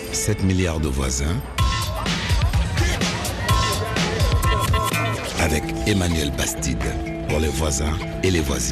7 milliards de voisins avec Emmanuel Bastide pour les voisins et les voisines.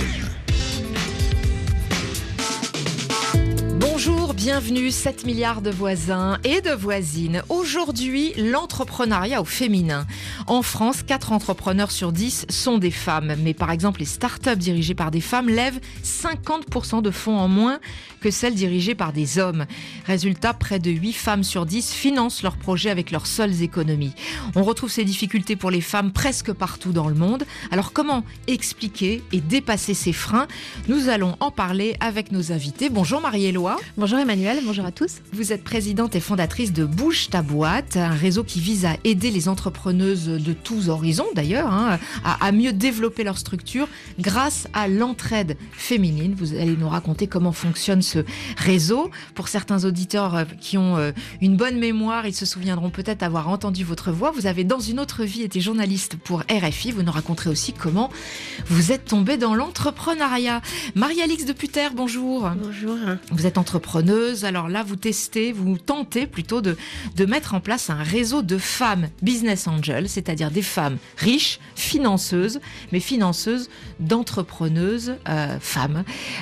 Bonjour, bienvenue, 7 milliards de voisins et de voisines. Aujourd'hui, l'entrepreneuriat au féminin. En France, 4 entrepreneurs sur 10 sont des femmes. Mais par exemple, les startups dirigées par des femmes lèvent 50% de fonds en moins que celles dirigées par des hommes. Résultat, près de 8 femmes sur 10 financent leurs projets avec leurs seules économies. On retrouve ces difficultés pour les femmes presque partout dans le monde. Alors comment expliquer et dépasser ces freins ? Nous allons en parler avec nos invités. Bonjour Marie-Éloi. Bonjour Emmanuel, bonjour à tous. Vous êtes présidente et fondatrice de Bouge ta boîte, un réseau qui vise à aider les entrepreneuses de tous horizons d'ailleurs, à mieux développer leur structure grâce à l'entraide féminine. Vous allez nous raconter comment fonctionne ce réseau. Pour certains auditeurs qui ont une bonne mémoire, ils se souviendront peut-être avoir entendu votre voix. Vous avez dans une autre vie été journaliste pour RFI. Vous nous raconterez aussi comment vous êtes tombée dans l'entrepreneuriat. Marie-Alix de Putter, bonjour. Bonjour. Vous êtes entrepreneuse, alors là vous tentez plutôt de mettre en place un réseau de femmes business angels, c'est-à-dire des femmes riches, financeuses, mais financeuses d'entrepreneuses femmes.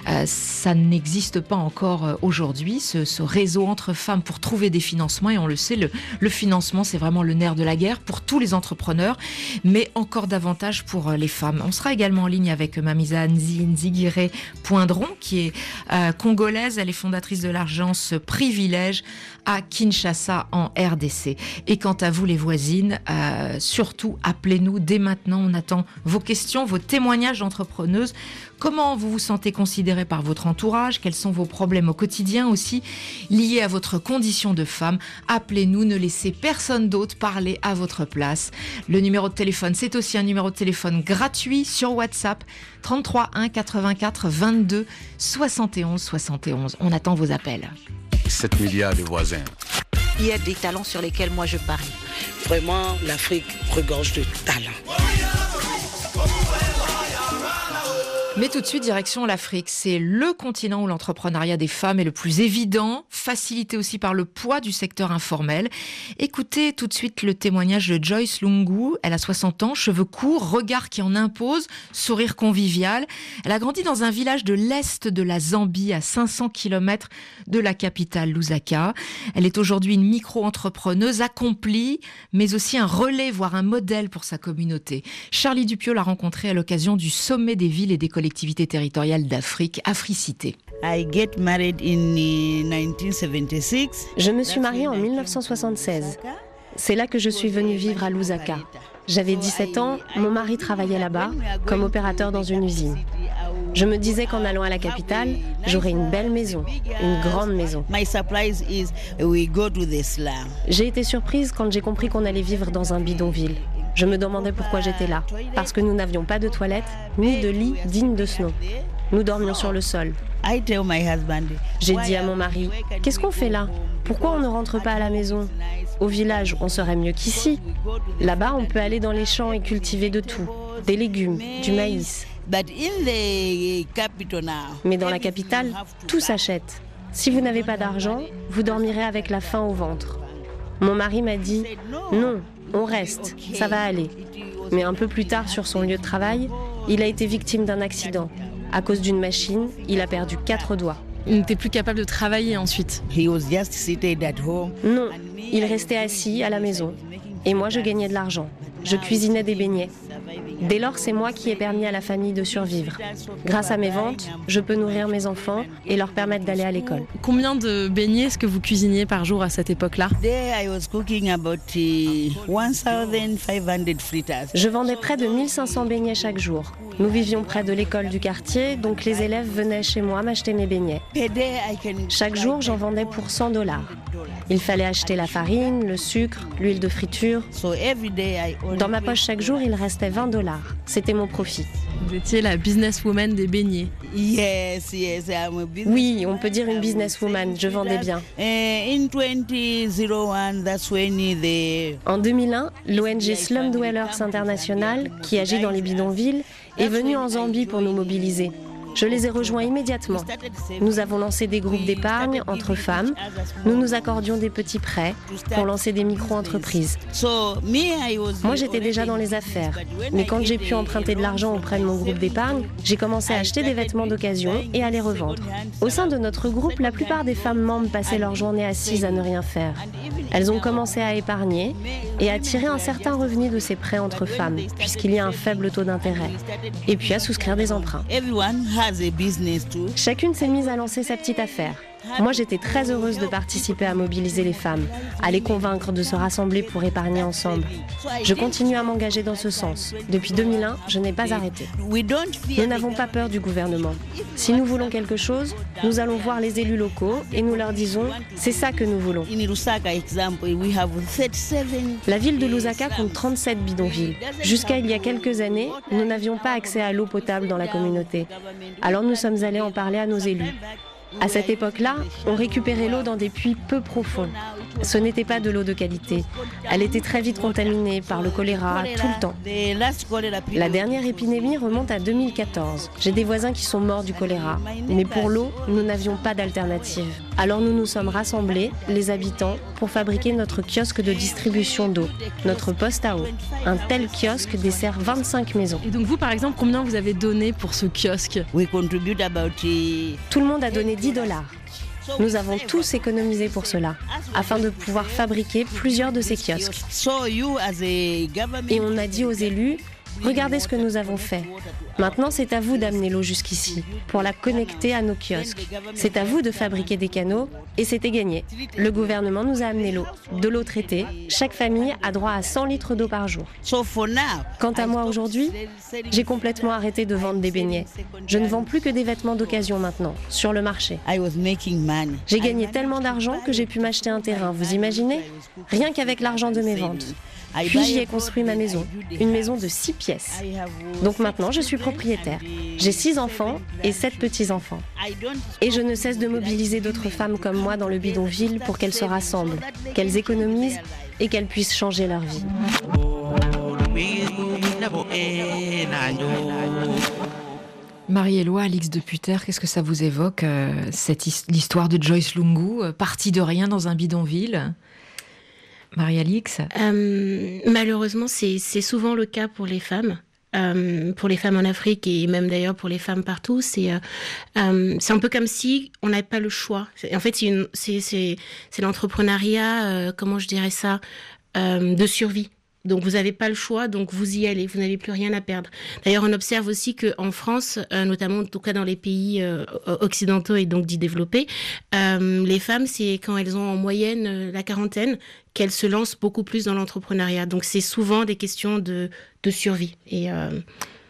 Ça n'existe pas encore aujourd'hui, ce réseau entre femmes pour trouver des financements, et on le sait, le financement c'est vraiment le nerf de la guerre pour tous les entrepreneurs, mais encore davantage pour les femmes. On sera également en ligne avec Mamisa Nzigire Poindron, qui est congolaise, elle est fondatrice de l'agence Privilège à Kinshasa en RDC. Et quant à vous les voisines, surtout appelez-nous dès maintenant, on attend vos questions, vos témoignages d'entrepreneuses. Comment vous vous sentez considérée par votre entourage? Quels sont vos problèmes au quotidien aussi liés à votre condition de femme? Appelez-nous, ne laissez personne d'autre parler à votre place. Le numéro de téléphone, c'est aussi un numéro de téléphone gratuit sur WhatsApp, 33 1 84 22 71 71. On attend vos appels. 7 milliards de voisins. Il y a des talents sur lesquels moi je parie. Vraiment, l'Afrique regorge de talent. Mais tout de suite, direction l'Afrique. C'est le continent où l'entrepreneuriat des femmes est le plus évident, facilité aussi par le poids du secteur informel. Écoutez tout de suite le témoignage de Joyce Lungu. Elle a 60 ans, cheveux courts, regard qui en impose, sourire convivial. Elle a grandi dans un village de l'est de la Zambie, à 500 km de la capitale Lusaka. Elle est aujourd'hui une micro-entrepreneuse accomplie, mais aussi un relais, voire un modèle pour sa communauté. Charlie Dupieux l'a rencontrée à l'occasion du sommet des villes et des collectivités territoriales d'Afrique, Africité. Je me suis mariée en 1976. C'est là que je suis venue vivre à Lusaka. J'avais 17 ans, mon mari travaillait là-bas, comme opérateur dans une usine. Je me disais qu'en allant à la capitale, j'aurais une belle maison, une grande maison. J'ai été surprise quand j'ai compris qu'on allait vivre dans un bidonville. Je me demandais pourquoi j'étais là, parce que nous n'avions pas de toilette, ni de lit digne de ce nom. Nous dormions sur le sol. J'ai dit à mon mari, « Qu'est-ce qu'on fait là ? Pourquoi on ne rentre pas à la maison ? Au village, on serait mieux qu'ici. Là-bas, on peut aller dans les champs et cultiver de tout, des légumes, du maïs. Mais dans la capitale, tout s'achète. Si vous n'avez pas d'argent, vous dormirez avec la faim au ventre. » Mon mari m'a dit, « Non, on reste, ça va aller. » Mais un peu plus tard, sur son lieu de travail, il a été victime d'un accident. À cause d'une machine, il a perdu 4 doigts. Il n'était plus capable de travailler ensuite. Non, il restait assis à la maison. Et moi, je gagnais de l'argent. Je cuisinais des beignets. Dès lors, c'est moi qui ai permis à la famille de survivre. Grâce à mes ventes, je peux nourrir mes enfants et leur permettre d'aller à l'école. Combien de beignets est-ce que vous cuisiniez par jour à cette époque-là ? Je vendais près de 1500 beignets chaque jour. Nous vivions près de l'école du quartier, donc les élèves venaient chez moi m'acheter mes beignets. Chaque jour, j'en vendais pour $100. Il fallait acheter la farine, le sucre, l'huile de friture. Dans ma poche chaque jour, il restait $20. C'était mon profit. Vous étiez la businesswoman des beignets. Oui, on peut dire une businesswoman, je vendais bien. En 2001, l'ONG Slum Dwellers International, qui agit dans les bidonvilles, est venue en Zambie pour nous mobiliser. Je les ai rejoints immédiatement. Nous avons lancé des groupes d'épargne entre femmes. Nous nous accordions des petits prêts pour lancer des micro-entreprises. Moi, j'étais déjà dans les affaires. Mais quand j'ai pu emprunter de l'argent auprès de mon groupe d'épargne, j'ai commencé à acheter des vêtements d'occasion et à les revendre. Au sein de notre groupe, la plupart des femmes membres passaient leur journée assises à ne rien faire. Elles ont commencé à épargner et à tirer un certain revenu de ces prêts entre femmes, puisqu'il y a un faible taux d'intérêt, et puis à souscrire des emprunts. Chacune s'est mise à lancer sa petite affaire. Moi, j'étais très heureuse de participer à mobiliser les femmes, à les convaincre de se rassembler pour épargner ensemble. Je continue à m'engager dans ce sens. Depuis 2001, je n'ai pas arrêté. Nous n'avons pas peur du gouvernement. Si nous voulons quelque chose, nous allons voir les élus locaux et nous leur disons « c'est ça que nous voulons ». La ville de Lusaka compte 37 bidonvilles. Jusqu'à il y a quelques années, nous n'avions pas accès à l'eau potable dans la communauté. Alors nous sommes allés en parler à nos élus. À cette époque-là, on récupérait l'eau dans des puits peu profonds. Ce n'était pas de l'eau de qualité. Elle était très vite contaminée par le choléra tout le temps. La dernière épidémie remonte à 2014. J'ai des voisins qui sont morts du choléra. Mais pour l'eau, nous n'avions pas d'alternative. Alors nous nous sommes rassemblés, les habitants, pour fabriquer notre kiosque de distribution d'eau, notre poste à eau. Un tel kiosque dessert 25 maisons. Et donc vous, par exemple, combien vous avez donné pour ce kiosque ? Tout le monde a donné $10. Nous avons tous économisé pour cela, afin de pouvoir fabriquer plusieurs de ces kiosques. Et on a dit aux élus, regardez ce que nous avons fait. Maintenant, c'est à vous d'amener l'eau jusqu'ici, pour la connecter à nos kiosques. C'est à vous de fabriquer des canaux, et c'était gagné. Le gouvernement nous a amené l'eau, de l'eau traitée. Chaque famille a droit à 100 litres d'eau par jour. Quant à moi aujourd'hui, j'ai complètement arrêté de vendre des beignets. Je ne vends plus que des vêtements d'occasion maintenant, sur le marché. J'ai gagné tellement d'argent que j'ai pu m'acheter un terrain, vous imaginez ? Rien qu'avec l'argent de mes ventes. Puis j'y ai construit ma maison, une maison de 6 pièces. Donc maintenant, je suis propriétaire. J'ai 6 enfants et 7 petits-enfants. Et je ne cesse de mobiliser d'autres femmes comme moi dans le bidonville pour qu'elles se rassemblent, qu'elles économisent et qu'elles puissent changer leur vie. Marie-Éloi, Alix de Putter, qu'est-ce que ça vous évoque, l'histoire de Joyce Lungu, partie de rien dans un bidonville ? Marie-Alix ? Malheureusement, c'est souvent le cas pour les femmes en Afrique et même d'ailleurs pour les femmes partout. C'est un peu comme si on n'avait pas le choix. En fait, c'est l'entrepreneuriat, comment je dirais ça, de survie. Donc vous n'avez pas le choix, donc vous y allez, vous n'avez plus rien à perdre. D'ailleurs, on observe aussi qu'en France, notamment en tout cas dans les pays occidentaux et donc dits développés, les femmes, c'est quand elles ont en moyenne la quarantaine qu'elles se lancent beaucoup plus dans l'entrepreneuriat. Donc c'est souvent des questions de survie. Et Marie-Éloi ?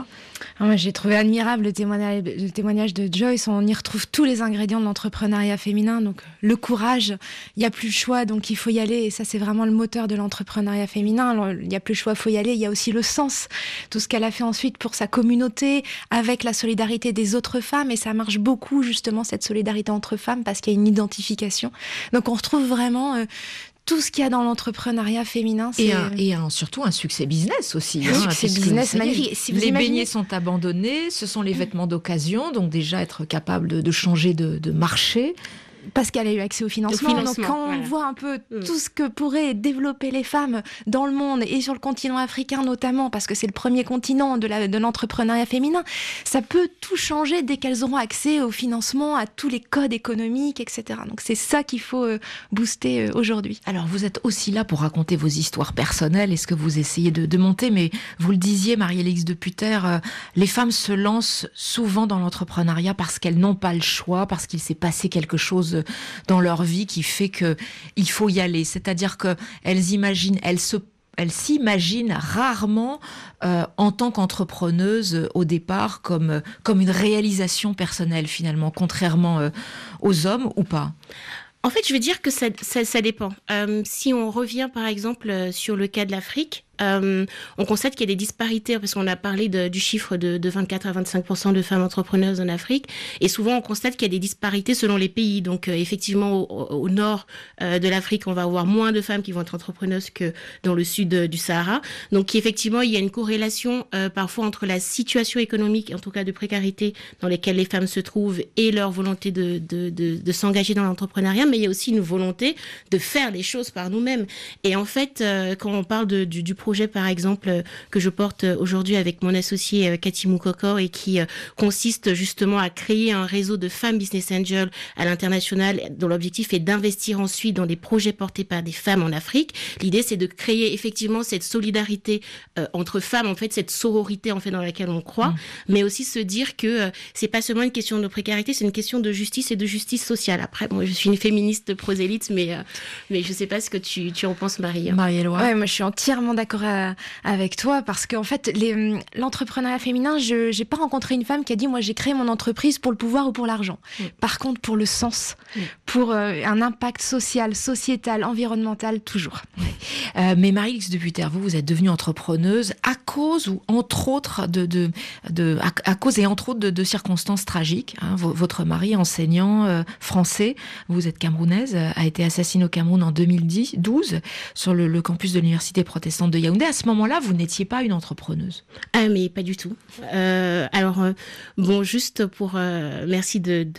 Moi, j'ai trouvé admirable le témoignage de Joyce. On y retrouve tous les ingrédients de l'entrepreneuriat féminin. Donc, le courage, il n'y a plus le choix, donc il faut y aller. Et ça, c'est vraiment le moteur de l'entrepreneuriat féminin. Alors, il n'y a plus le choix, il faut y aller. Il y a aussi le sens. Tout ce qu'elle a fait ensuite pour sa communauté, avec la solidarité des autres femmes. Et ça marche beaucoup, justement, cette solidarité entre femmes, parce qu'il y a une identification. Donc, on retrouve vraiment tout ce qu'il y a dans l'entrepreneuriat féminin. Et surtout un succès business aussi. Un succès business magnifique. Si les beignets sont abandonnés, ce sont les vêtements d'occasion, donc déjà être capable de changer de marché. Parce qu'elle a eu accès au financement. Donc quand on voit un peu tout ce que pourraient développer les femmes dans le monde et sur le continent africain notamment, parce que c'est le premier continent de l'entrepreneuriat féminin, ça peut tout changer dès qu'elles auront accès au financement, à tous les codes économiques, etc. Donc c'est ça qu'il faut booster aujourd'hui. Alors vous êtes aussi là pour raconter vos histoires personnelles et ce que vous essayez de monter, mais vous le disiez, Marie-Alix de Putter, les femmes se lancent souvent dans l'entrepreneuriat parce qu'elles n'ont pas le choix, parce qu'il s'est passé quelque chose dans leur vie qui fait que il faut y aller. C'est-à-dire qu'elles s'imaginent rarement en tant qu'entrepreneuse au départ comme une réalisation personnelle finalement, contrairement aux hommes ou pas. En fait, je veux dire que ça dépend. Si on revient par exemple sur le cas de l'Afrique, on constate qu'il y a des disparités, parce qu'on a parlé du chiffre de 24 à 25% de femmes entrepreneuses en Afrique, et souvent on constate qu'il y a des disparités selon les pays. Donc effectivement, au nord de l'Afrique, on va avoir moins de femmes qui vont être entrepreneuses que dans le sud du Sahara. Donc effectivement, il y a une corrélation parfois entre la situation économique, en tout cas de précarité, dans lesquelles les femmes se trouvent, et leur volonté de s'engager dans l'entrepreneuriat, mais il y a aussi une volonté de faire les choses par nous-mêmes. Et en fait, quand on parle du projet, par exemple, que je porte aujourd'hui avec mon associé Cathy Moukoko, et qui consiste justement à créer un réseau de femmes business angels à l'international, dont l'objectif est d'investir ensuite dans des projets portés par des femmes en Afrique. L'idée, c'est de créer effectivement cette solidarité entre femmes, en fait, cette sororité en fait dans laquelle on croit, mais aussi se dire que c'est pas seulement une question de précarité, c'est une question de justice et de justice sociale. Après, moi, je suis une féministe prosélyte, mais je sais pas ce que tu en penses, Marie. Marie-Éloi. Ouais, moi je suis entièrement d'accord avec toi, parce qu'en fait, l'entrepreneuriat féminin, je n'ai pas rencontré une femme qui a dit moi j'ai créé mon entreprise pour le pouvoir ou pour l'argent. Par contre, pour le sens, pour un impact social, sociétal, environnemental, toujours. Mais Marie-Lix Deputer, vous êtes devenue entrepreneuse à cause ou entre autres à cause et entre autres de circonstances tragiques. Votre mari, enseignant français, vous êtes camerounaise, a été assassiné au Cameroun en 2012 sur le campus de l'université protestante de Yaoundé. À ce moment-là, vous n'étiez pas une entrepreneuse. Ah, mais pas du tout. Bon, juste pour merci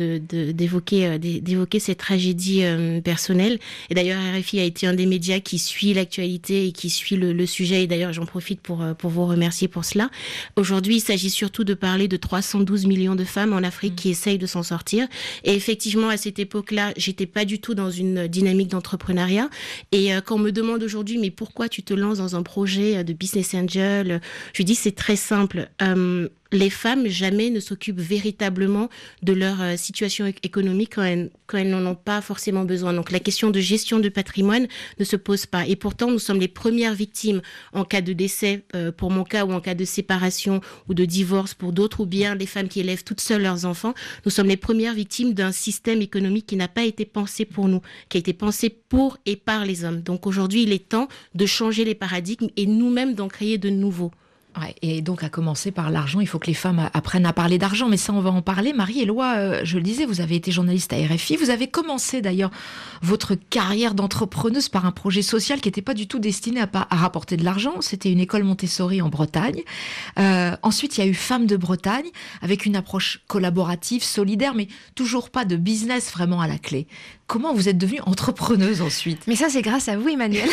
d'évoquer cette tragédie personnelle. Et d'ailleurs, RFI a été un des médias qui suit l'actualité et qui suit le sujet. Et d'ailleurs, j'en profite pour vous remercier pour cela. Aujourd'hui, il s'agit surtout de parler de 312 millions de femmes en Afrique qui essayent de s'en sortir. Et effectivement, à cette époque-là, j'étais pas du tout dans une dynamique d'entrepreneuriat. Et quand on me demande aujourd'hui, mais pourquoi tu te lances dans un projet de business angel, je dis c'est très simple. Les femmes jamais ne s'occupent véritablement de leur situation économique quand elles n'en ont pas forcément besoin. Donc la question de gestion de patrimoine ne se pose pas. Et pourtant, nous sommes les premières victimes en cas de décès, pour mon cas, ou en cas de séparation ou de divorce pour d'autres, ou bien les femmes qui élèvent toutes seules leurs enfants. Nous sommes les premières victimes d'un système économique qui n'a pas été pensé pour nous, qui a été pensé pour et par les hommes. Donc aujourd'hui, il est temps de changer les paradigmes et nous-mêmes d'en créer de nouveaux. Ouais, et donc à commencer par l'argent, il faut que les femmes apprennent à parler d'argent, mais ça on va en parler. Marie-Éloi, je le disais, vous avez été journaliste à RFI, vous avez commencé d'ailleurs votre carrière d'entrepreneuse par un projet social qui n'était pas du tout destiné à rapporter de l'argent, c'était une école Montessori en Bretagne. Ensuite il y a eu Femmes de Bretagne, avec une approche collaborative, solidaire, mais toujours pas de business vraiment à la clé. Comment vous êtes devenue entrepreneuse ensuite? Mais ça, c'est grâce à vous, Emmanuel.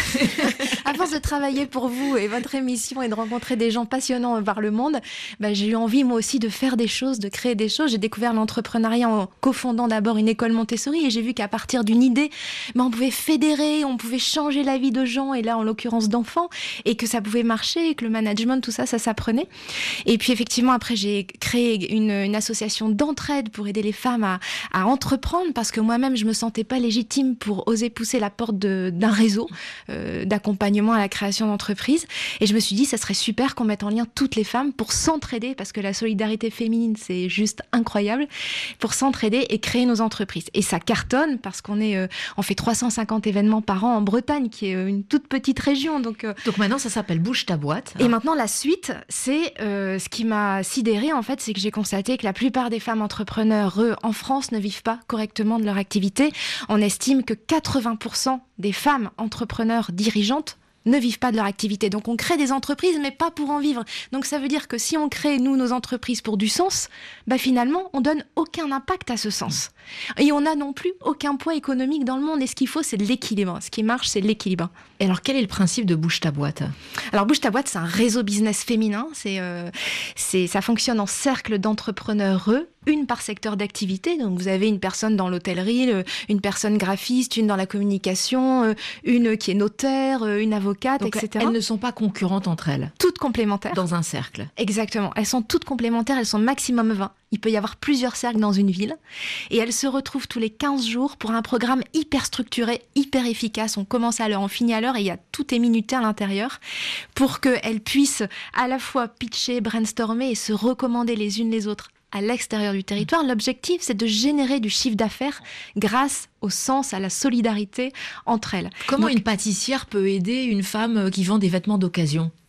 À force de travailler pour vous et votre émission et de rencontrer des gens passionnants par le monde, j'ai eu envie, moi aussi, de faire des choses, de créer des choses. J'ai découvert l'entrepreneuriat en cofondant d'abord une école Montessori, et j'ai vu qu'à partir d'une idée, on pouvait fédérer, on pouvait changer la vie de gens, et là, en l'occurrence d'enfants, et que ça pouvait marcher, et que le management, tout ça, ça s'apprenait. Et puis, effectivement, après, j'ai créé une association d'entraide pour aider les femmes à entreprendre, parce que moi-même, je me sentais pas légitime pour oser pousser la porte d'un réseau d'accompagnement à la création d'entreprises. Et je me suis dit, ça serait super qu'on mette en lien toutes les femmes pour s'entraider, parce que la solidarité féminine, c'est juste incroyable, pour s'entraider et créer nos entreprises. Et ça cartonne, parce on fait 350 événements par an en Bretagne, qui est une toute petite région. Donc maintenant, ça s'appelle Bouge ta boîte. Et maintenant, la suite, c'est ce qui m'a sidérée, en fait, c'est que j'ai constaté que la plupart des femmes entrepreneurs en France ne vivent pas correctement de leur activité. On estime que 80% des femmes entrepreneurs dirigeantes ne vivent pas de leur activité. Donc on crée des entreprises, mais pas pour en vivre. Donc ça veut dire que si on crée, nous, nos entreprises pour du sens, finalement, on donne aucun impact à ce sens. Et on n'a non plus aucun poids économique dans le monde. Et ce qu'il faut, c'est de l'équilibre. Ce qui marche, c'est l'équilibre. Et alors, quel est le principe de Bouge ta boîte? Alors, Bouge ta boîte, c'est un réseau business féminin. Ça fonctionne en cercle d'entrepreneurs une par secteur d'activité. Donc, vous avez une personne dans l'hôtellerie, une personne graphiste, une dans la communication, une qui est notaire, une avocate, donc, etc. Elles ne sont pas concurrentes entre elles. Toutes complémentaires. Dans un cercle. Exactement. Elles sont toutes complémentaires. Elles sont maximum 20. Il peut y avoir plusieurs cercles dans une ville. Et elles se retrouvent tous les 15 jours pour un programme hyper structuré, hyper efficace. On commence à l'heure, on finit à l'heure, et tout est minuté à l'intérieur pour qu'elles puissent à la fois pitcher, brainstormer et se recommander les unes les autres à l'extérieur du territoire. L'objectif, c'est de générer du chiffre d'affaires grâce au sens, à la solidarité entre elles. Comment une pâtissière peut aider une femme qui vend des vêtements d'occasion ?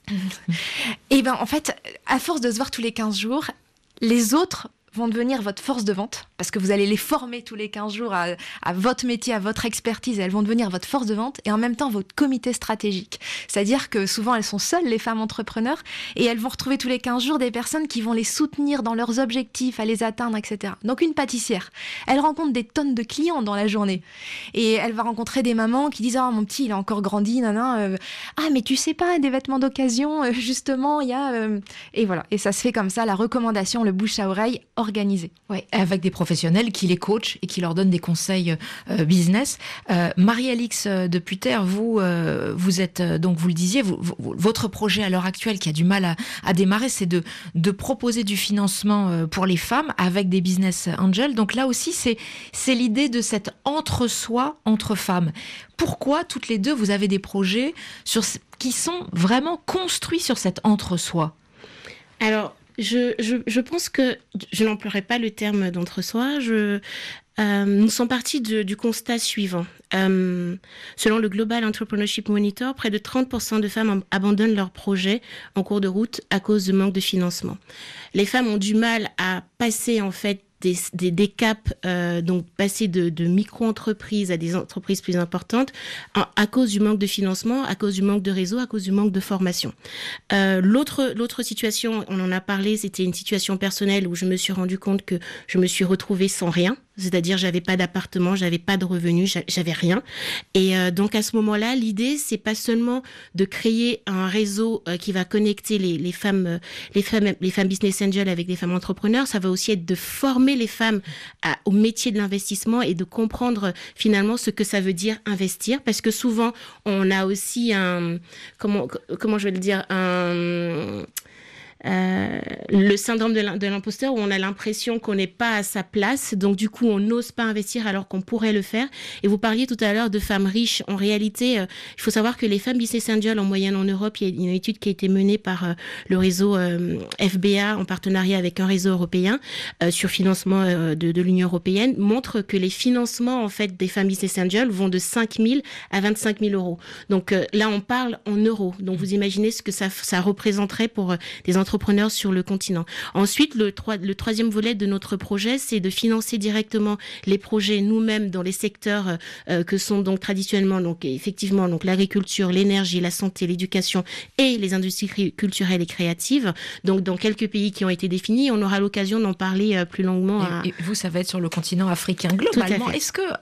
Et en fait, à force de se voir tous les 15 jours, les autres vont devenir votre force de vente, parce que vous allez les former tous les 15 jours à votre métier, à votre expertise, et elles vont devenir votre force de vente, et en même temps votre comité stratégique. C'est-à-dire que souvent elles sont seules, les femmes entrepreneurs, et elles vont retrouver tous les 15 jours des personnes qui vont les soutenir dans leurs objectifs, à les atteindre, etc. Donc une pâtissière, elle rencontre des tonnes de clients dans la journée, et elle va rencontrer des mamans qui disent « Ah, mon petit, il a encore grandi, ah, mais tu sais pas, des vêtements d'occasion, justement, il y a... Et voilà, et ça se fait comme ça, la recommandation, le bouche à oreille, organisé. Ouais, avec des professionnels qui les coachent et qui leur donnent des conseils business. Marie-Alix de Putter, vous êtes, donc vous le disiez, votre projet à l'heure actuelle qui a du mal à démarrer, c'est de proposer du financement pour les femmes avec des business angels. Donc là aussi, c'est l'idée de cet entre-soi entre femmes. Pourquoi toutes les deux, vous avez des projets qui sont vraiment construits sur cet entre-soi ? Alors, je pense que je n'emploierai pas le terme d'entre-soi. Nous sommes partis du constat suivant. Selon le Global Entrepreneurship Monitor, près de 30% de femmes abandonnent leurs projets en cours de route à cause du manque de financement. Les femmes ont du mal à passer en fait des caps, donc passer de micro-entreprises à des entreprises plus importantes à cause du manque de financement, à cause du manque de réseau, à cause du manque de formation. L'autre situation, on en a parlé, c'était une situation personnelle où je me suis rendu compte que je me suis retrouvée sans rien. C'est-à-dire, j'avais pas d'appartement, j'avais pas de revenus, j'avais rien. Et donc à ce moment-là, l'idée, c'est pas seulement de créer un réseau qui va connecter les femmes business angels avec les femmes entrepreneurs. Ça va aussi être de former les femmes au métier de l'investissement et de comprendre finalement ce que ça veut dire investir, parce que souvent on a aussi comment je vais le dire, le syndrome de l'imposteur, où on a l'impression qu'on n'est pas à sa place, donc du coup on n'ose pas investir alors qu'on pourrait le faire. Et vous parliez tout à l'heure de femmes riches. En réalité, il faut savoir que les femmes business angels en moyenne en Europe, il y a une étude qui a été menée par le réseau FBA en partenariat avec un réseau européen sur financement de l'Union européenne, montre que les financements en fait des femmes business angels vont de 5 000 à 25 000 euros. Donc là on parle en euros, donc vous imaginez ce que ça représenterait pour des entrepreneurs sur le continent. Ensuite, le troisième volet de notre projet, c'est de financer directement les projets nous-mêmes dans les secteurs que sont donc traditionnellement, donc effectivement, donc l'agriculture, l'énergie, la santé, l'éducation et les industries culturelles et créatives. Donc dans quelques pays qui ont été définis, on aura l'occasion d'en parler plus longuement. Et vous, ça va être sur le continent africain globalement. Est-ce que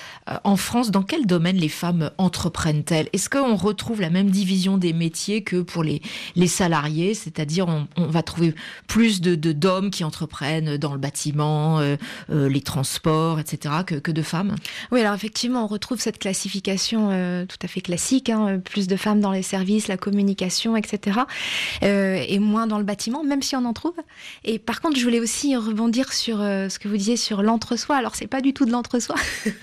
en France, dans quel domaine les femmes entreprennent-elles ? Est-ce qu'on retrouve la même division des métiers que pour les salariés, c'est-à-dire on va trouver plus d'hommes qui entreprennent dans le bâtiment, les transports, etc., que de femmes. Oui, alors effectivement, on retrouve cette classification tout à fait classique, plus de femmes dans les services, la communication, etc., et moins dans le bâtiment, même si on en trouve. Et par contre, je voulais aussi rebondir sur ce que vous disiez sur l'entre-soi. Alors, c'est pas du tout de l'entre-soi.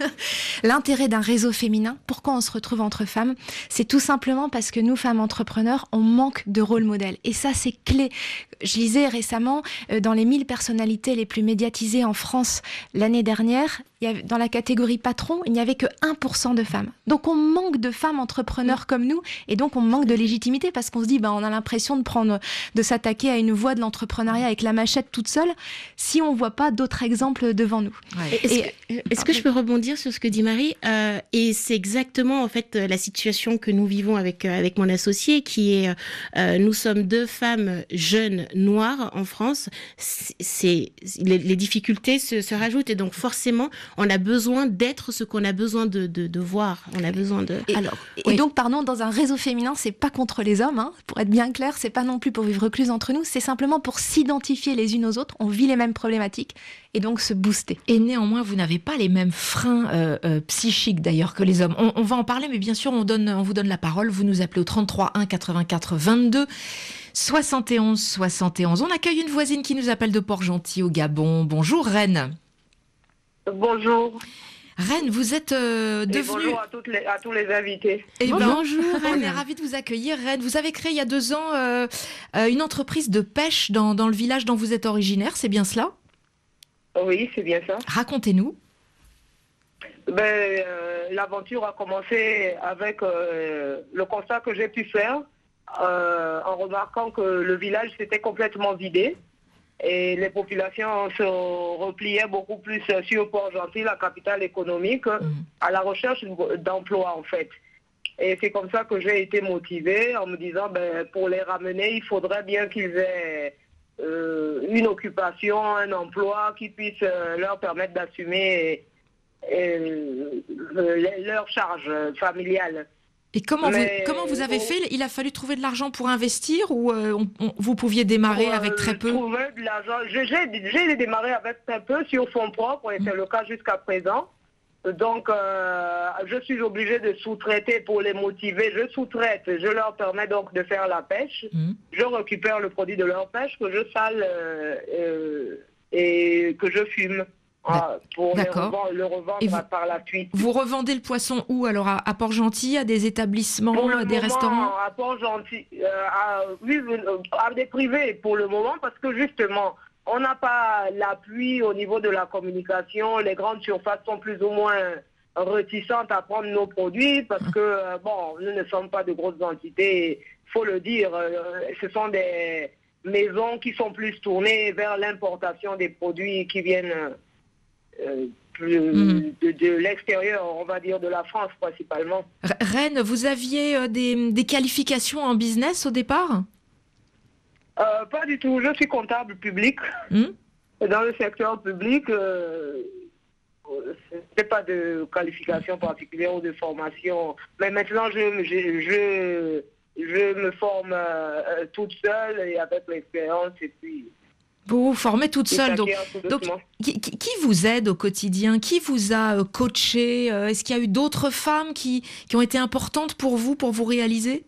L'intérêt d'un réseau féminin, pourquoi on se retrouve entre femmes, c'est tout simplement parce que nous, femmes entrepreneurs, on manque de rôle modèle. Et ça, c'est clé. Je lisais récemment, dans les 1000 personnalités les plus médiatisées en France l'année dernière, dans la catégorie patron, il n'y avait que 1% de femmes. Donc on manque de femmes entrepreneurs comme nous, et donc on manque de légitimité parce qu'on se dit, on a l'impression de s'attaquer à une voie de l'entrepreneuriat avec la machette toute seule, si on ne voit pas d'autres exemples devant nous. Ouais. Est-ce que je peux rebondir sur ce que dit Marie ? Et c'est exactement en fait la situation que nous vivons avec mon associé, qui est, nous sommes deux femmes jeunes noires en France. Les difficultés se rajoutent, et donc forcément on a besoin d'être ce qu'on a besoin de voir. On a besoin de. Et donc, pardon, dans un réseau féminin, c'est pas contre les hommes, pour être bien clair, c'est pas non plus pour vivre recluse entre nous, c'est simplement pour s'identifier les unes aux autres. On vit les mêmes problématiques et donc se booster. Et néanmoins, vous n'avez pas les mêmes freins psychiques d'ailleurs que les hommes. On va en parler, mais bien sûr, on vous donne la parole. Vous nous appelez au 33 1 84 22 71 71. On accueille une voisine qui nous appelle de Port-Gentil au Gabon. Bonjour Reine. Bonjour. Reine, vous êtes devenue... Bonjour à tous les invités. Bonjour, on est ravis de vous accueillir. Reine, vous avez créé il y a 2 ans une entreprise de pêche dans le village dont vous êtes originaire, c'est bien cela ? Oui, c'est bien ça. Racontez-nous. L'aventure a commencé avec le constat que j'ai pu faire. en remarquant que le village s'était complètement vidé et les populations se repliaient beaucoup plus sur Port-Gentil, la capitale économique, à la recherche d'emploi en fait. Et c'est comme ça que j'ai été motivée en me disant, pour les ramener, il faudrait bien qu'ils aient une occupation, un emploi qui puisse leur permettre d'assumer leurs charges familiales. Et comment vous avez fait? Il a fallu trouver de l'argent pour investir ou vous pouviez démarrer avec très peu? Trouver de l'argent. J'ai démarré avec très peu sur fonds propres et c'est le cas jusqu'à présent. Donc, je suis obligée de sous-traiter pour les motiver. Je sous-traite, je leur permets donc de faire la pêche. Je récupère le produit de leur pêche que je sale et que je fume. Pour le revendre par la suite. Vous revendez le poisson où alors? À Port-Gentil, à des établissements, à des restaurants? À Port-Gentil, à des privés pour le moment, parce que justement, on n'a pas l'appui au niveau de la communication. Les grandes surfaces sont plus ou moins réticentes à prendre nos produits parce que, nous ne sommes pas de grosses entités, il faut le dire. Ce sont des maisons qui sont plus tournées vers l'importation des produits qui viennent de l'extérieur, on va dire de la France principalement. Reine, vous aviez des qualifications en business au départ? Pas du tout, je suis comptable public. Dans le secteur public, c'est pas de qualification particulière ou de formation. Mais maintenant, je me forme toute seule et avec l'expérience et puis... Vous vous formez toute seule. Donc qui vous aide au quotidien? Qui vous a coaché? Est-ce qu'il y a eu d'autres femmes qui ont été importantes pour vous réaliser?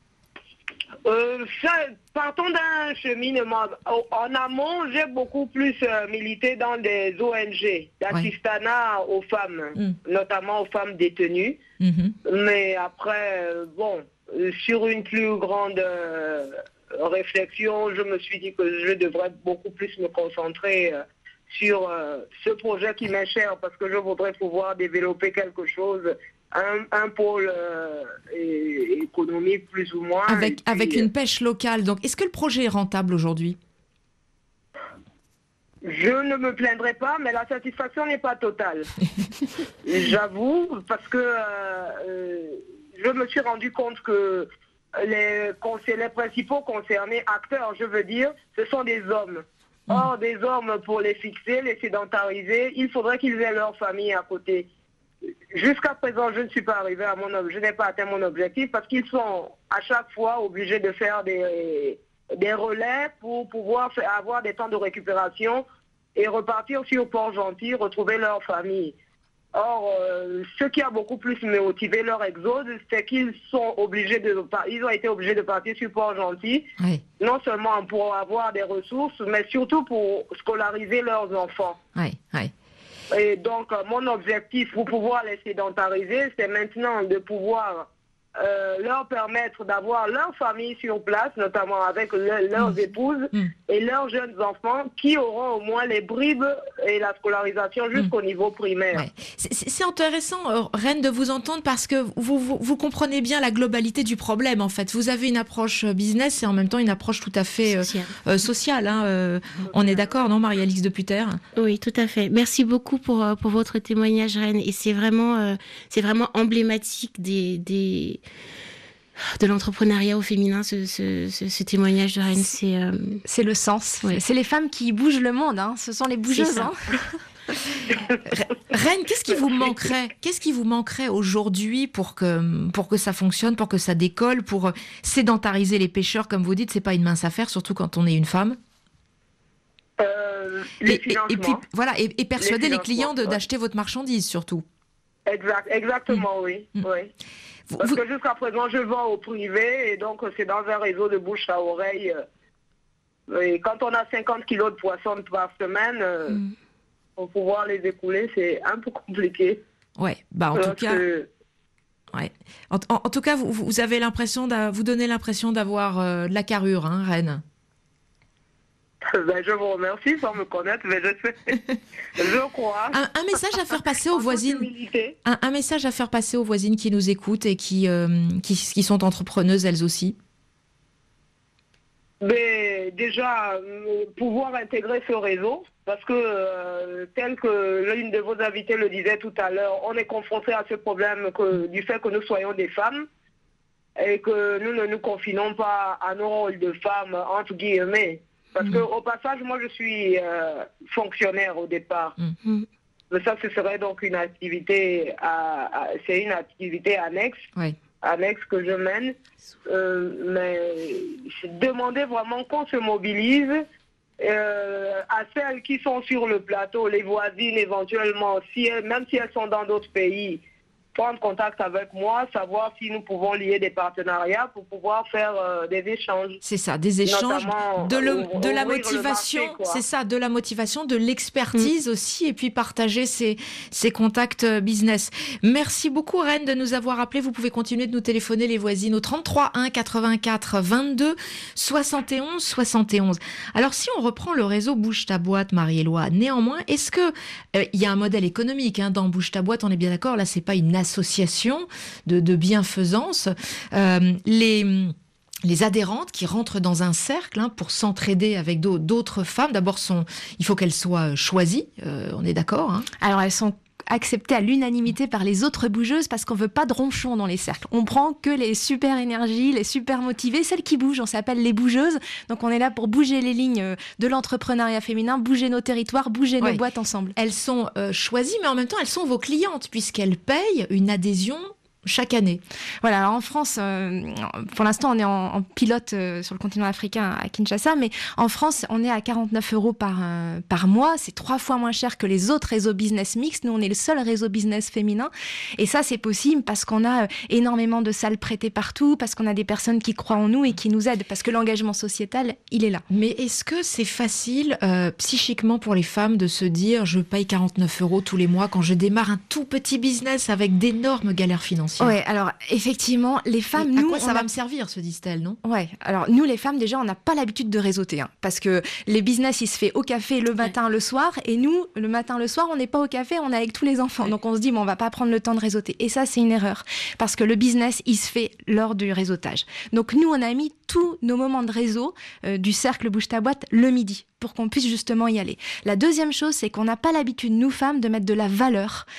Partons d'un cheminement. En amont, j'ai beaucoup plus milité dans des ONG d'assistanat aux femmes, notamment aux femmes détenues. Mais après, sur une plus grande réflexion, je me suis dit que je devrais beaucoup plus me concentrer sur ce projet qui m'est cher parce que je voudrais pouvoir développer quelque chose, un pôle économique plus ou moins. Avec une pêche locale. Donc, est-ce que le projet est rentable aujourd'hui? Je ne me plaindrai pas, mais la satisfaction n'est pas totale. J'avoue, parce que je me suis rendu compte que les principaux concernés, acteurs, je veux dire, ce sont des hommes. Or, des hommes, pour les fixer, les sédentariser, il faudrait qu'ils aient leur famille à côté. Jusqu'à présent, je ne suis pas arrivé je n'ai pas atteint mon objectif parce qu'ils sont à chaque fois obligés de faire des relais pour pouvoir avoir des temps de récupération et repartir sur Port-Gentil, retrouver leur famille. Or, ce qui a beaucoup plus motivé leur exode, c'est qu'ils ont été obligés de partir sur Port-Gentil, non seulement pour avoir des ressources, mais surtout pour scolariser leurs enfants. Et donc, mon objectif pour pouvoir les sédentariser, c'est maintenant de pouvoir leur permettre d'avoir leur famille sur place, notamment avec leurs épouses et leurs jeunes enfants qui auront au moins les bribes et la scolarisation jusqu'au niveau primaire. C'est intéressant, Reine, de vous entendre parce que vous comprenez bien la globalité du problème, en fait. Vous avez une approche business et en même temps une approche tout à fait sociale. On est d'accord, non, Marie-Alix de Putter? Oui, tout à fait. Merci beaucoup pour votre témoignage, Reine. Et c'est vraiment emblématique de l'entrepreneuriat au féminin, ce témoignage de Reine. C'est le sens. Ouais. C'est les femmes qui bougent le monde. Ce sont les bougeuses. Reine, qu'est-ce qui vous manquerait aujourd'hui pour que ça fonctionne, pour que ça décolle, pour sédentariser les pêcheurs, comme vous dites, c'est pas une mince affaire, surtout quand on est une femme. Les financements. Et puis voilà, et persuader les clients d'acheter votre marchandise surtout. Exactement, oui. Parce que jusqu'à présent, je vends au privé et donc c'est dans un réseau de bouche à oreille. Et quand on a 50 kilos de poissons par semaine, pour pouvoir les écouler, c'est un peu compliqué. En tout cas, vous avez l'impression, vous donnez l'impression d'avoir de la carrure, Reine. Je vous remercie sans me connaître, mais je crois. Un message à faire passer aux voisines. Un message à faire passer aux voisines qui nous écoutent et qui sont entrepreneuses elles aussi. Mais déjà, pouvoir intégrer ce réseau, parce que, tel que l'une de vos invités le disait tout à l'heure, on est confronté à ce problème du fait que nous soyons des femmes et que nous ne nous confinons pas à nos rôles de femmes, entre guillemets. Parce qu'au passage, moi, je suis fonctionnaire au départ. Mais ça, ce serait donc une activité, c'est une activité annexe. Oui. Annexe que je mène, mais demander vraiment qu'on se mobilise à celles qui sont sur le plateau, les voisines éventuellement, même si elles sont dans d'autres pays, prendre contact avec moi, savoir si nous pouvons lier des partenariats pour pouvoir faire des échanges. C'est ça, des échanges, de la motivation, marché, c'est ça, de la motivation, de l'expertise aussi, et puis partager ces contacts business. Merci beaucoup Reine de nous avoir appelés. Vous pouvez continuer de nous téléphoner les voisines au 33 1 84 22 71 71. Alors si on reprend le réseau Bouge ta boîte, Marie-Éloi, néanmoins, est-ce que il y a un modèle économique dans Bouge ta boîte, on est bien d'accord, là c'est pas une association de bienfaisance. Les adhérentes qui rentrent dans un cercle pour s'entraider avec d'autres femmes, d'abord il faut qu'elles soient choisies, on est d'accord Alors elles sont acceptées à l'unanimité par les autres bougeuses parce qu'on veut pas de ronchons dans les cercles. On prend que les super énergies, les super motivées, celles qui bougent. On s'appelle les bougeuses. Donc on est là pour bouger les lignes de l'entrepreneuriat féminin, bouger nos territoires, bouger nos boîtes ensemble. Elles sont choisies, mais en même temps elles sont vos clientes puisqu'elles payent une adhésion chaque année. Voilà, alors en France, pour l'instant, on est en pilote sur le continent africain à Kinshasa, mais en France, on est à 49 € par mois. C'est 3 fois moins cher que les autres réseaux business mixtes. Nous, on est le seul réseau business féminin. Et ça, c'est possible parce qu'on a énormément de salles prêtées partout, parce qu'on a des personnes qui croient en nous et qui nous aident, parce que l'engagement sociétal, il est là. Mais est-ce que c'est facile psychiquement pour les femmes de se dire « je paye 49 € tous les mois quand je démarre un tout petit business avec d'énormes galères financières ». Ouais, alors effectivement, les femmes, nous, ça va me servir, se disent-elles, non ? Ouais, alors nous, les femmes, déjà, on n'a pas l'habitude de réseauter, parce que les business, il se fait au café le matin, le soir, et nous, le matin, le soir, on n'est pas au café, on est avec tous les enfants, donc on se dit, on va pas prendre le temps de réseauter, et ça, c'est une erreur, parce que le business, il se fait lors du réseautage. Donc nous, on a mis tous nos moments de réseau du cercle Bouge ta boîte le midi, pour qu'on puisse justement y aller. La deuxième chose, c'est qu'on n'a pas l'habitude, nous femmes, de mettre de la valeur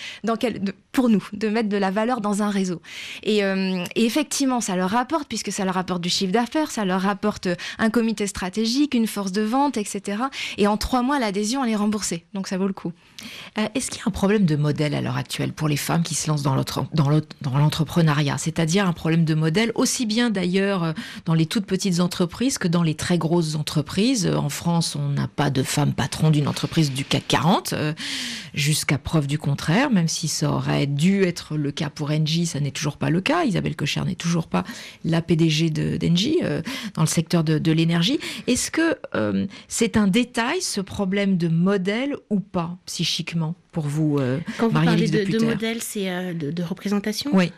pour nous, de mettre de la valeur dans un réseau. Et effectivement, ça leur rapporte, puisque ça leur rapporte du chiffre d'affaires, ça leur rapporte un comité stratégique, une force de vente, etc. Et en 3 mois, l'adhésion, elle est remboursée. Donc ça vaut le coup. Est-ce qu'il y a un problème de modèle à l'heure actuelle pour les femmes qui se lancent dans l'entrepreneuriat ? C'est-à-dire un problème de modèle, aussi bien d'ailleurs dans les toutes petites entreprises que dans les très grosses entreprises. En France, on n'a pas de femme patron d'une entreprise du CAC 40, jusqu'à preuve du contraire, même si ça aurait dû être le cas pour Engie, ça n'est toujours pas le cas. Isabelle Kocher n'est toujours pas la PDG d'Engie dans le secteur de l'énergie. Est-ce que c'est un détail, ce problème de modèle ou pas, psychiquement, pour vous, quand vous Marie-Élise parlez de de modèle, c'est de représentation ? Oui.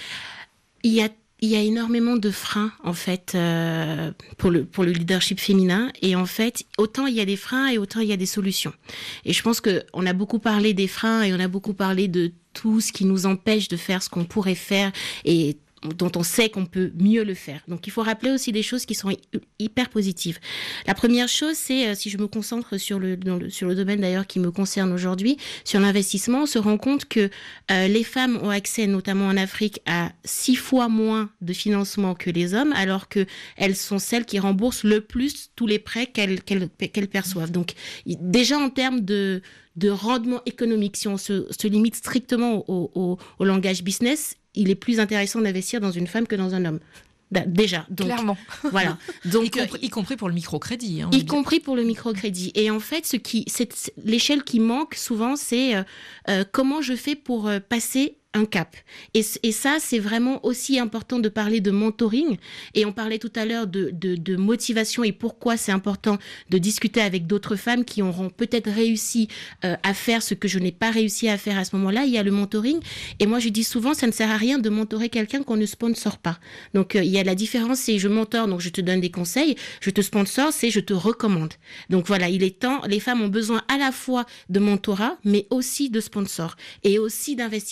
Il y a énormément de freins, en fait, pour le leadership féminin. Et en fait, autant il y a des freins et autant il y a des solutions. Et je pense qu'on a beaucoup parlé des freins et on a beaucoup parlé de tout ce qui nous empêche de faire ce qu'on pourrait faire et dont on sait qu'on peut mieux le faire. Donc, il faut rappeler aussi des choses qui sont hyper positives. La première chose, c'est, si je me concentre sur le domaine d'ailleurs qui me concerne aujourd'hui, sur l'investissement, on se rend compte que les femmes ont accès, notamment en Afrique, à 6 fois moins de financement que les hommes, alors que elles sont celles qui remboursent le plus tous les prêts qu'elles perçoivent. Donc, déjà en termes de rendement économique, si on se limite strictement au langage business, il est plus intéressant d'investir dans une femme que dans un homme. Déjà. Donc, clairement. Voilà. Donc, y compris pour le microcrédit. Y compris pour le microcrédit. Et en fait, l'échelle qui manque souvent, c'est comment je fais pour passer un cap. Et ça, c'est vraiment aussi important de parler de mentoring. Et on parlait tout à l'heure de motivation et pourquoi c'est important de discuter avec d'autres femmes qui auront peut-être réussi à faire ce que je n'ai pas réussi à faire à ce moment-là. Il y a le mentoring. Et moi, je dis souvent, ça ne sert à rien de mentorer quelqu'un qu'on ne sponsore pas. Donc, il y a la différence, c'est je mentor, donc je te donne des conseils. Je te sponsor, c'est je te recommande. Donc voilà, il est temps, les femmes ont besoin à la fois de mentorat, mais aussi de sponsors et aussi d'investisseurs parce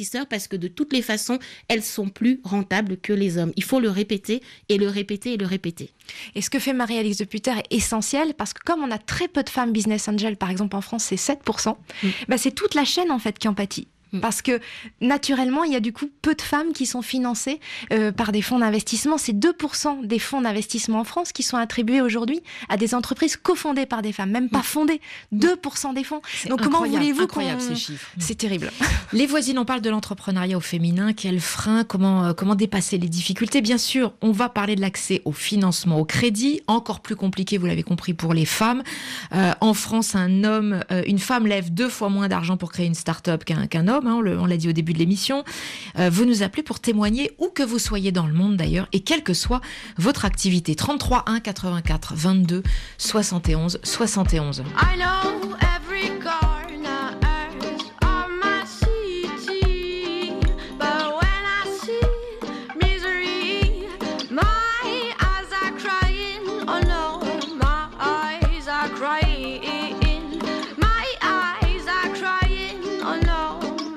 que de toutes les façons, elles sont plus rentables que les hommes. Il faut le répéter et le répéter et le répéter. Et ce que fait Marie-Alix de Putter est essentiel parce que comme on a très peu de femmes business angel, par exemple en France c'est 7%, c'est toute la chaîne en fait qui en pâtit. Parce que naturellement, il y a du coup peu de femmes qui sont financées par des fonds d'investissement. C'est 2% des fonds d'investissement en France qui sont attribués aujourd'hui à des entreprises cofondées par des femmes, même pas fondées. 2% des fonds. C'est donc comment voulez-vous incroyable ces chiffres. C'est terrible. Les voisines, on parle de l'entrepreneuriat au féminin. Quel frein, comment dépasser les difficultés. Bien sûr, on va parler de l'accès au financement, au crédit. Encore plus compliqué, vous l'avez compris, pour les femmes. En France, une femme lève 2 fois moins d'argent pour créer une start-up qu'un homme. On l'a dit au début de l'émission. Vous nous appelez pour témoigner où que vous soyez dans le monde d'ailleurs et quelle que soit votre activité. 33 1 84 22 71 71. I know every corner of my city, but when I see misery, my eyes are crying. Oh no, my eyes are crying. My eyes are crying. Oh no.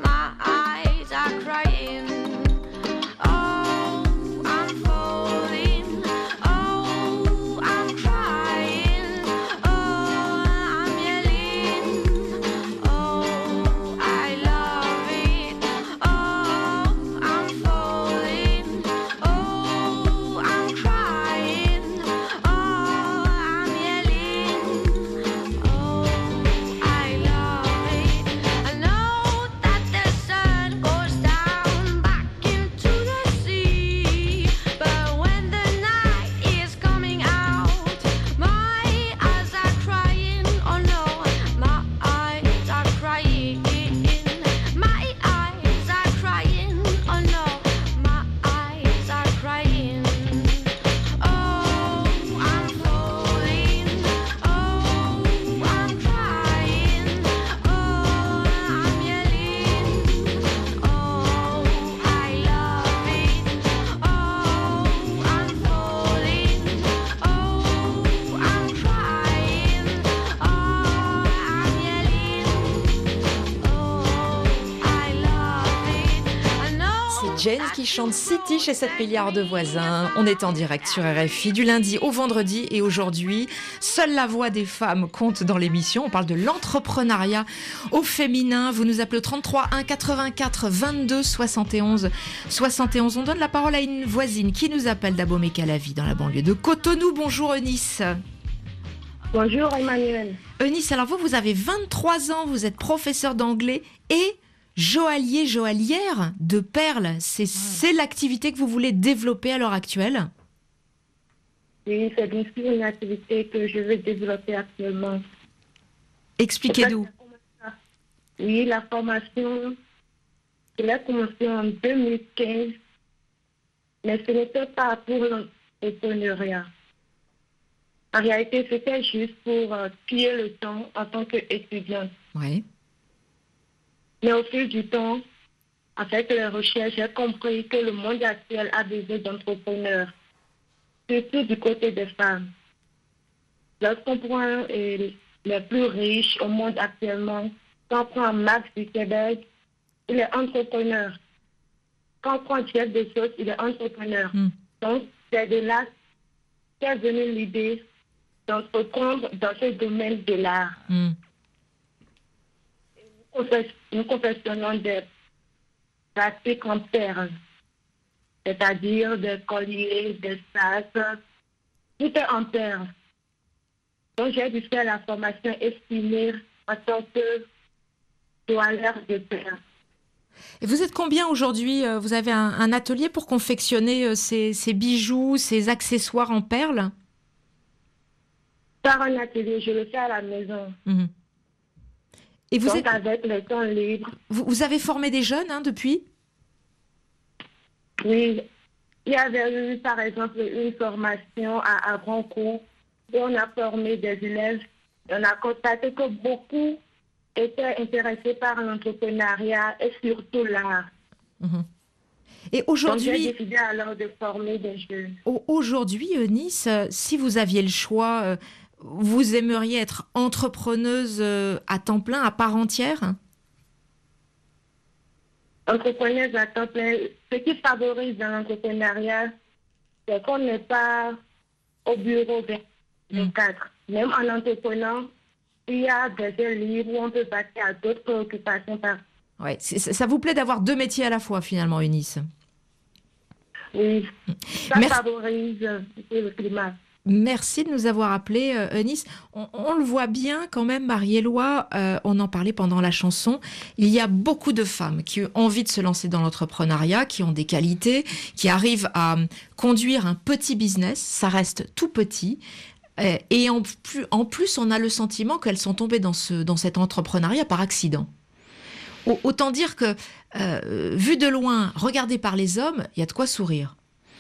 Crying, oh, I'm falling, oh, I'm crying, oh, I'm yelling, oh, I love it, oh, I'm falling, oh, I'm crying, oh, I'm yelling, oh, I love it. I know that the sun goes down back into the sea, but when the night is coming out, my eyes are crying. Oh no, my eyes are crying. My eyes are crying. Oh no, my eyes are crying. Oh, I'm falling. Oh, I'm crying. Oh, I'm yelling. Oh, I love it. Oh, I'm falling. Oh, I'm crying. Oh, I'm yelling. Oh, I love it. I know. C'est Jane qui chante City chez 7 milliards de voisins. On est en direct sur RFI du lundi au vendredi et aujourd'hui, seule la voix des femmes compte dans l'émission. On parle de l'entrepreneuriat au féminin. Vous nous appelez au 33 1 84 22 71 71. On donne la parole à une voisine qui nous appelle d'Abomey-Calavi dans la banlieue de Cotonou. Bonjour Eunice. Bonjour Emmanuel. Eunice, alors vous avez 23 ans, vous êtes professeur d'anglais et joaillière de perles. C'est l'activité que vous voulez développer à l'heure actuelle? Oui, c'est bien sûr une activité que je veux développer actuellement. Expliquez-nous. Oui, la formation, je l'ai commencée en 2015, mais ce n'était pas pour l'entrepreneuriat. En réalité, c'était juste pour piller le temps en tant qu'étudiante. Oui. Mais au fil du temps, avec les recherches, j'ai compris que le monde actuel a besoin d'entrepreneurs, surtout du côté des femmes. Lorsqu'on prend les plus riches au monde actuellement, quand on prend Mark Zuckerberg, il est entrepreneur. Quand on prend Jeff Bezos, il est entrepreneur. Donc, c'est de là qu'est venue l'idée d'entreprendre dans ce domaine de l'art. Nous confectionnons des pratiques en perles, c'est-à-dire des colliers, des sacs, tout est en perles. Donc, j'ai dû faire la formation estimée en tant que joaillère de perles. Et vous êtes combien aujourd'hui? Vous avez un atelier pour confectionner ces bijoux, ces accessoires en perles? Par un atelier, je le fais à la maison. Et vous Donc, avec le temps libre. Vous avez formé des jeunes depuis? Oui. Il y avait eu, par exemple, une formation à Brancourt où on a formé des élèves. On a constaté que beaucoup étaient intéressés par l'entrepreneuriat et surtout l'art. Et aujourd'hui, donc j'ai décidé alors de former des jeunes. Aujourd'hui, Eunice, si vous aviez le choix, vous aimeriez être entrepreneuse à temps plein, à part entière? entrepreneuses à temps plein, ce qui favorise dans l'entrepreneuriat, c'est qu'on n'est pas au bureau 24. Même en entreprenant, il y a des heures libres où on peut passer à d'autres préoccupations. Ouais, ça vous plaît d'avoir 2 métiers à la fois, finalement, Eunice? Oui, ça favorise le climat. Merci de nous avoir appelés, Eunice. On le voit bien quand même, Marie-Éloi, on en parlait pendant la chanson, il y a beaucoup de femmes qui ont envie de se lancer dans l'entrepreneuriat, qui ont des qualités, qui arrivent à conduire un petit business, ça reste tout petit. Et en plus, on a le sentiment qu'elles sont tombées dans cet entrepreneuriat par accident. Autant dire que, vu de loin, regardé par les hommes, il y a de quoi sourire.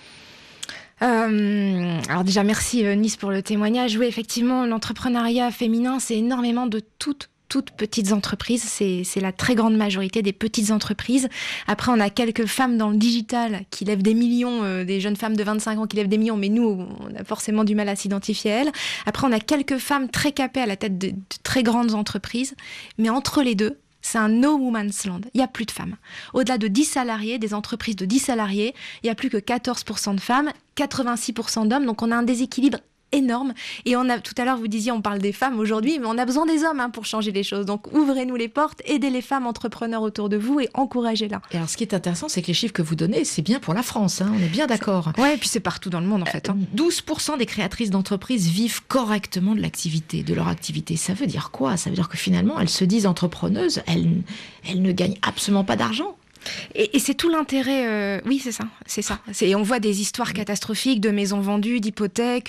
Alors déjà, merci Nice pour le témoignage. Oui, effectivement, l'entrepreneuriat féminin, c'est énormément de toutes petites entreprises. C'est la très grande majorité des petites entreprises. Après, on a quelques femmes dans le digital qui lèvent des millions, des jeunes femmes de 25 ans qui lèvent des millions, mais nous, on a forcément du mal à s'identifier à elles. Après, on a quelques femmes très capées à la tête de très grandes entreprises, mais entre les deux, c'est un no woman's land. Il n'y a plus de femmes. Au-delà de 10 salariés, des entreprises de 10 salariés, il n'y a plus que 14% de femmes, 86% d'hommes. Donc on a un déséquilibre énorme. Et on a, tout à l'heure, vous disiez, on parle des femmes aujourd'hui, mais on a besoin des hommes pour changer les choses. Donc ouvrez-nous les portes, aidez les femmes entrepreneurs autour de vous et encouragez-les. Et alors ce qui est intéressant, c'est que les chiffres que vous donnez, c'est bien pour la France, on est bien d'accord. Oui, et puis c'est partout dans le monde en fait. 12% des créatrices d'entreprises vivent correctement de leur activité. Ça veut dire quoi? Ça veut dire que finalement, elles se disent entrepreneuses, elles ne gagnent absolument pas d'argent. Et c'est tout l'intérêt, oui c'est ça. On voit des histoires catastrophiques de maisons vendues, d'hypothèques,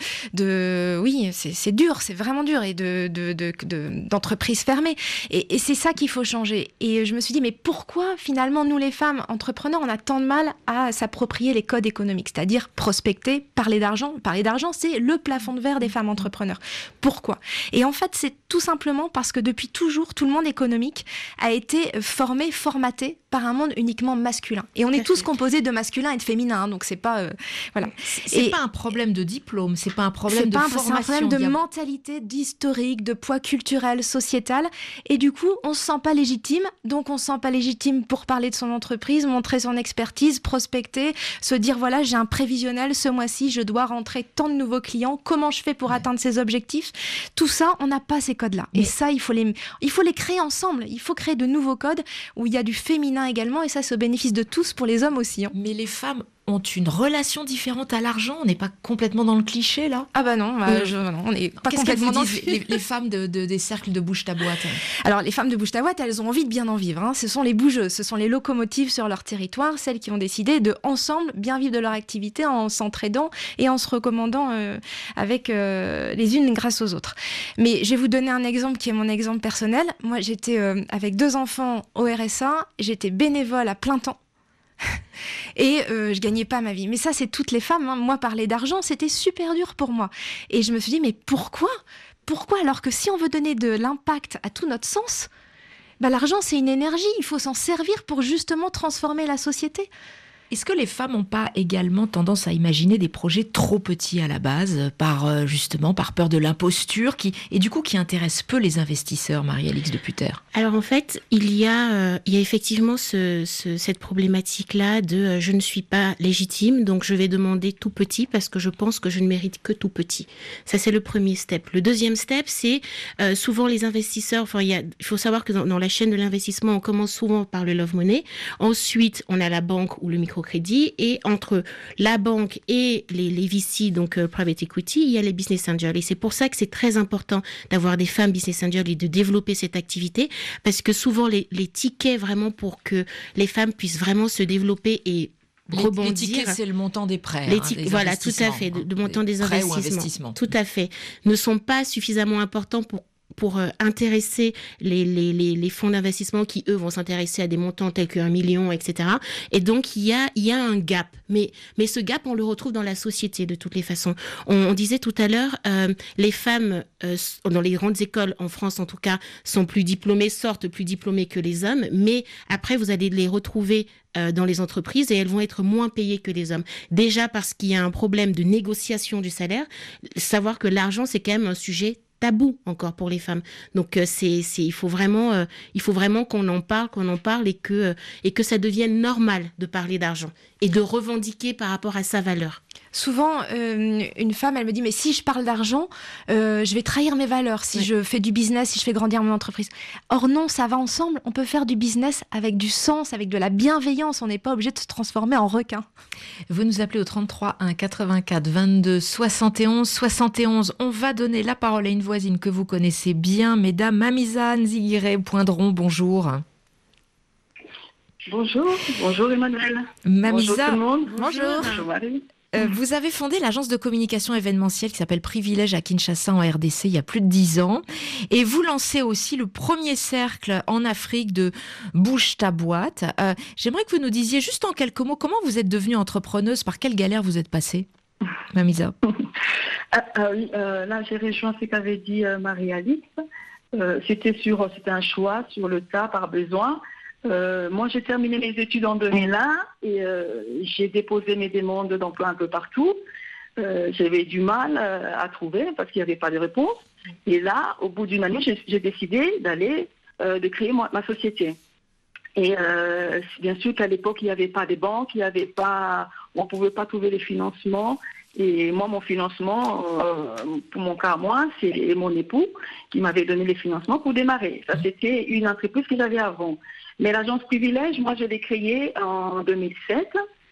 oui c'est dur, c'est vraiment dur, et d'entreprises fermées. Et c'est ça qu'il faut changer. Et je me suis dit, mais pourquoi finalement nous les femmes entrepreneurs, on a tant de mal à s'approprier les codes économiques, c'est-à-dire prospecter, parler d'argent. Parler d'argent, c'est le plafond de verre des femmes entrepreneurs. Pourquoi? Et en fait, c'est tout simplement parce que depuis toujours, tout le monde économique a été formaté par un monde uniquement masculin. Et on est tous composés de masculin et de féminin, donc c'est pas... voilà. C'est pas un problème de diplôme, c'est pas un problème de formation. C'est un problème de mentalité, d'historique, de poids culturel, sociétal. Et du coup, on se sent pas légitime, donc on se sent pas légitime pour parler de son entreprise, montrer son expertise, prospecter, se dire, voilà, j'ai un prévisionnel, ce mois-ci, je dois rentrer tant de nouveaux clients, comment je fais pour atteindre ces objectifs? Tout ça, on n'a pas ces codes-là. Et ça, il faut les créer ensemble. Il faut créer de nouveaux codes où il y a du féminin également, et ça, c'est au bénéfice de tous, pour les hommes aussi. Mais les femmes ont une relation différente à l'argent. On n'est pas complètement dans le cliché, là? Ah bah non, non, on n'est pas complètement dans le cliché. Les femmes des cercles de bouche-ta-boîte? Alors, les femmes de bouche-ta-boîte, elles ont envie de bien en vivre. Ce sont les bougeuses, ce sont les locomotives sur leur territoire, celles qui ont décidé de, ensemble, bien vivre de leur activité en s'entraidant et en se recommandant avec les unes grâce aux autres. Mais je vais vous donner un exemple qui est mon exemple personnel. Moi, j'étais avec 2 enfants au RSA, j'étais bénévole à plein temps. Et je gagnais pas ma vie. Mais ça, c'est toutes les femmes. Moi, parler d'argent, c'était super dur pour moi. Et je me suis dit, mais pourquoi alors que si on veut donner de l'impact à tout notre sens, l'argent, c'est une énergie. Il faut s'en servir pour justement transformer la société. Est-ce que les femmes n'ont pas également tendance à imaginer des projets trop petits à la base, par peur de l'imposture, et du coup qui intéressent peu les investisseurs, Marie-Alix de Putter? Alors en fait, il y a effectivement cette problématique-là de je ne suis pas légitime, donc je vais demander tout petit parce que je pense que je ne mérite que tout petit. Ça, c'est le premier step. Le deuxième step, c'est souvent les investisseurs, il faut savoir que dans la chaîne de l'investissement, on commence souvent par le love money. Ensuite, on a la banque ou le microcrédit, et entre la banque et les VC, donc private equity, il y a les business angels. Et c'est pour ça que c'est très important d'avoir des femmes business angels et de développer cette activité, parce que souvent les tickets vraiment pour que les femmes puissent vraiment se développer et rebondir. Les tickets, c'est le montant des prêts. Voilà, tout à fait, de montant des investissements. Tout à fait. Ne sont pas suffisamment importants pour intéresser les fonds d'investissement qui, eux, vont s'intéresser à des montants tels qu'1 million, etc. Et donc, il y a un gap. Mais ce gap, on le retrouve dans la société, de toutes les façons. On disait tout à l'heure, les femmes, dans les grandes écoles, en France en tout cas, sortent plus diplômées que les hommes. Mais après, vous allez les retrouver dans les entreprises et elles vont être moins payées que les hommes. Déjà parce qu'il y a un problème de négociation du salaire. Savoir que l'argent, c'est quand même un sujet tabou encore pour les femmes. Donc il faut vraiment qu'on en parle et que ça devienne normal de parler d'argent et de revendiquer par rapport à sa valeur. Souvent, une femme, elle me dit, mais si je parle d'argent, je vais trahir mes valeurs si je fais du business, si je fais grandir mon entreprise. Or non, ça va ensemble. On peut faire du business avec du sens, avec de la bienveillance. On n'est pas obligé de se transformer en requin. Vous nous appelez au 33 1 84 22 71 71. On va donner la parole à une voisine que vous connaissez bien, mesdames. Mamisa Nzigire Poindron, bonjour. Bonjour Emmanuel. Mamisa, bonjour tout le monde. Bonjour Marie. Vous avez fondé l'agence de communication événementielle qui s'appelle Privilège à Kinshasa en RDC il y a plus de 10 ans. Et vous lancez aussi le premier cercle en Afrique de Bouge ta boîte. J'aimerais que vous nous disiez juste en quelques mots comment vous êtes devenue entrepreneuse, par quelle galère vous êtes passée, Mamisa. Là, j'ai rejoint ce qu'avait dit Marie-Alice. C'était un choix sur le tas par besoin. Moi, j'ai terminé mes études en 2001 et j'ai déposé mes demandes d'emploi un peu partout. J'avais du mal à trouver parce qu'il n'y avait pas de réponse. Et là, au bout d'une année, j'ai décidé de créer ma société. Et bien sûr qu'à l'époque, il n'y avait pas de banques, on ne pouvait pas trouver les financements. Et moi, mon financement, pour mon cas, moi, c'est mon époux qui m'avait donné les financements pour démarrer. Ça, c'était une entreprise que j'avais avant. Mais l'agence Privilège, moi, je l'ai créée en 2007.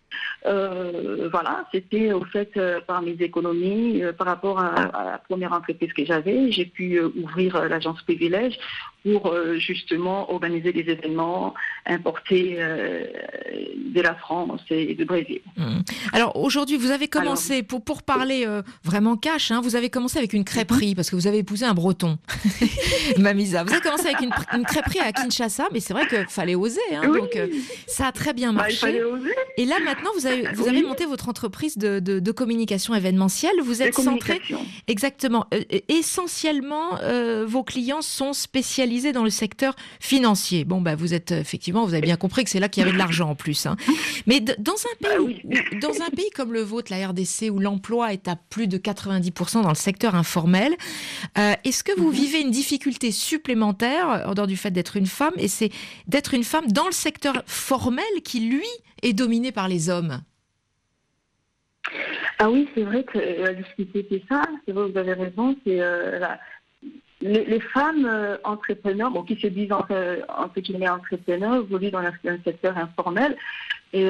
Voilà, c'était au fait par mes économies, par rapport à la première entreprise que j'avais. J'ai pu ouvrir l'agence Privilège pour justement organiser des événements importés de la France et du Brésil. Alors aujourd'hui, vous avez commencé, pour parler vraiment cash, vous avez commencé avec une crêperie, parce que vous avez épousé un breton, Mamisa. Vous avez commencé avec une crêperie à Kinshasa, mais c'est vrai qu'il fallait oser, oui. Donc ça a très bien marché. Il fallait oser. Et là maintenant, vous avez monté votre entreprise de communication événementielle. Vous êtes centré, exactement, essentiellement, vos clients sont spécialisés dans le secteur financier. Bon, vous êtes effectivement, vous avez bien compris que c'est là qu'il y avait de l'argent en plus. Mais dans un pays comme le vôtre, la RDC, où l'emploi est à plus de 90% dans le secteur informel, est-ce que vous vivez une difficulté supplémentaire en dehors du fait d'être une femme, et c'est d'être une femme dans le secteur formel qui, lui, est dominé par les hommes? Ah oui, c'est vrai que la difficulté, c'est ça. C'est vrai, vous avez raison. C'est les femmes entrepreneurs, qui se disent entre guillemets entrepreneurs, évoluent dans le secteur informel, et